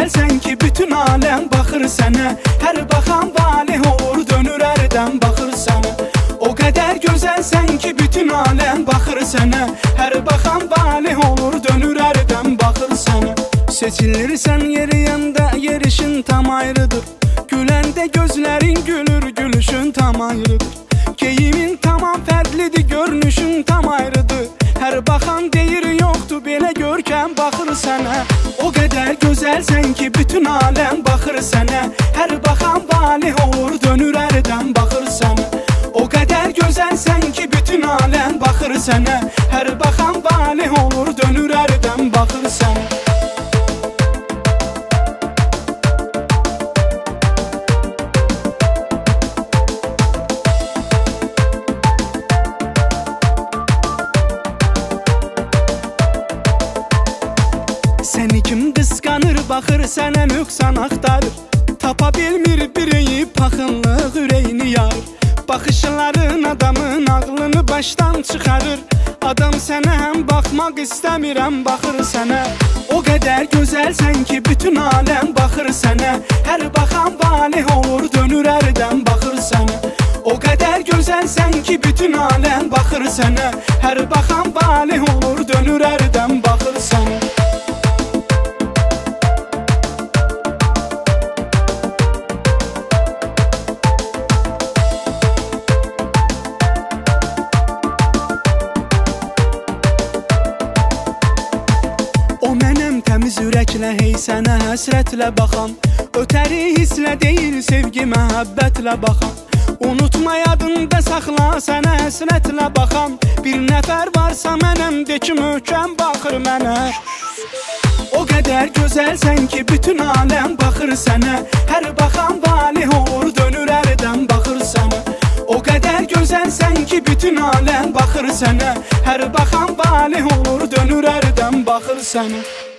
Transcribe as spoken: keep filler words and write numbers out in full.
gözəlsən ki, bütün aləm baxır sənə. Hər baxan valih olur, dönür ərdən baxır sənə. O qədər gözəlsən ki, bütün aləm baxır sənə. Hər baxan valih olur, dönür ərdən baxır sənə. Seçilirsən yeriyəndə, yerişin tam ayrıdır. Güləndə gözlərin gülür, gülüşün tam ayrıdır. Geyimin tamam fərqlidir, görünüşün tam ayrıdır. Hər baxan deyir, yoxdur belə görkəm baxır sənə. O qədər gözəlsən ki, bütün aləm baxır sənə. Hər baxan valih olur, dönür ərdən baxır sənə. O qədər gözəlsən ki, bütün aləm baxır sənə. Hər baxan valih olur, dönür ərdən baxır sənə. Səni kim qısqanır, baxır sənə nöqsan axtarır. Tapa bilmir biri paxınlıq ürəyini yarır. Baxışların adamın ağlını başdan çıxarır. Adam sənə həm baxmaq istəmirəm, baxır sənə. O qədər gözəlsən ki, bütün aləm baxır sənə. Hər baxan valih olur, dönür ərdən baxır sənə. O qədər gözəlsən ki, bütün aləm baxır sənə. Hər baxan valih olur, dönür ərdən baxır sənə. O mənəm təmiz ürəklə, hey sənə həsrətlə baxan. Ötəri hisslə deyil, sevgi məhəbbətlə baxan. Unutma yadında saxla, sənə həsrətlə baxan. Bir nəfər varsa mənəm, de ki möhkəm baxır mənə. O qədər gözəlsən ki, bütün aləm baxır sənə. Hər baxan valih olur, dönür ərdən baxır sənə. O qədər gözəlsən ki, bütün aləm baxır sənə. Hər baxan valih olur, dönür ərdən baxır sənə.